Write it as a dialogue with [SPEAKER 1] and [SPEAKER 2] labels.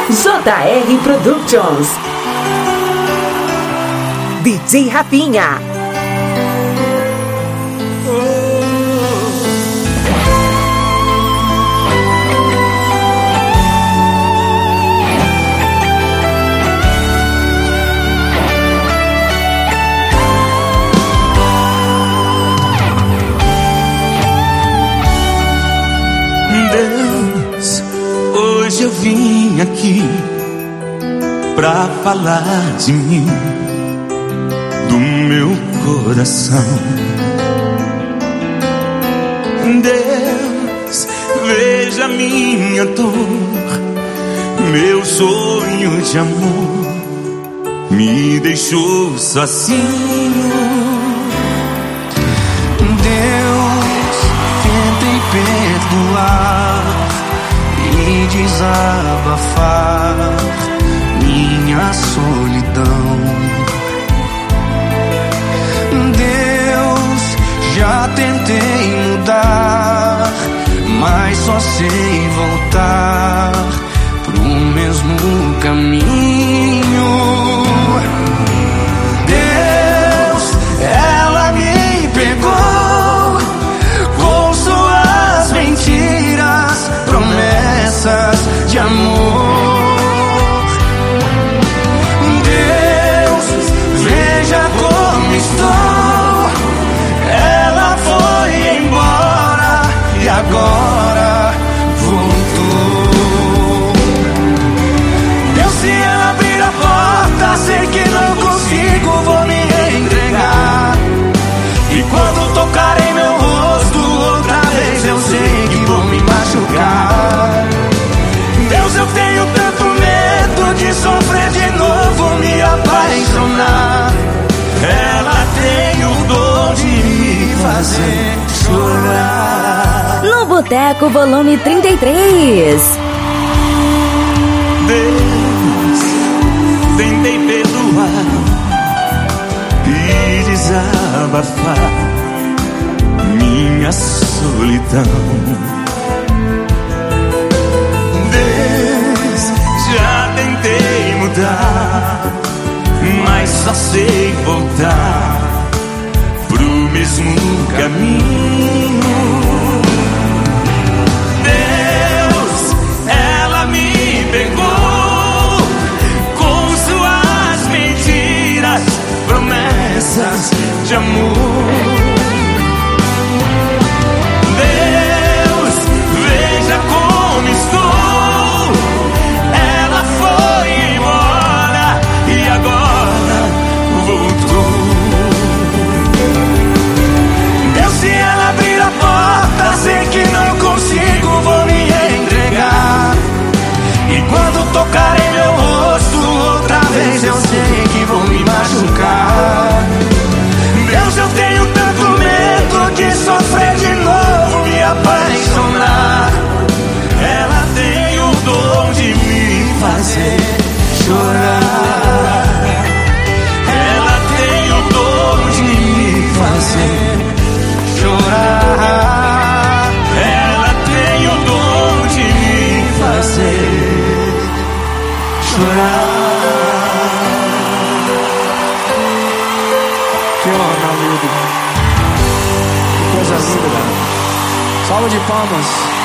[SPEAKER 1] JR Productions. DJ Rafinha.
[SPEAKER 2] Deus, hoje eu vim aqui pra falar de mim, do meu coração. Deus, veja minha dor, meu sonho de amor me deixou sozinho.
[SPEAKER 3] Deus, tentei perdoar e desabafar minha solidão. Deus, já tentei mudar, mas só sei voltar pro mesmo caminho. Deus, ela me pegou com suas mentiras, promessas de amor. Deus, veja como estou. Ela foi embora e agora voltou. Deus, se ela abrir a porta, sei que não consigo, vou me entregar. E quando tocar em meu rosto outra vez, eu sei que vou me machucar. Deus, eu tenho tanto medo de sofrer de novo, me apaixonar. Ela tem o dom de me fazer chorar.
[SPEAKER 4] No Boteco, volume 33.
[SPEAKER 2] Deus, tentei perdoar e desabafar minha solidão. Deus, já tentei mudar, mas só sei voltar pro mesmo caminho. Deus, ela me pegou com suas mentiras, promessas de amor. Deus, veja como estou. Ela foi embora e agora voltou. Deus, se ela abrir a porta, sei que não consigo, vou me entregar. E quando tocar em meu rosto outra vez, eu sei que vou me machucar. Deus, eu tenho tanto medo de sofrer de novo, me apaixonar. Ela tem o dom de me fazer chorar. Ela tem o dom de me fazer chorar. Ela tem o dom de me fazer chorar.
[SPEAKER 5] Que honra, amigo. Que coisa linda, cara. Salva de palmas.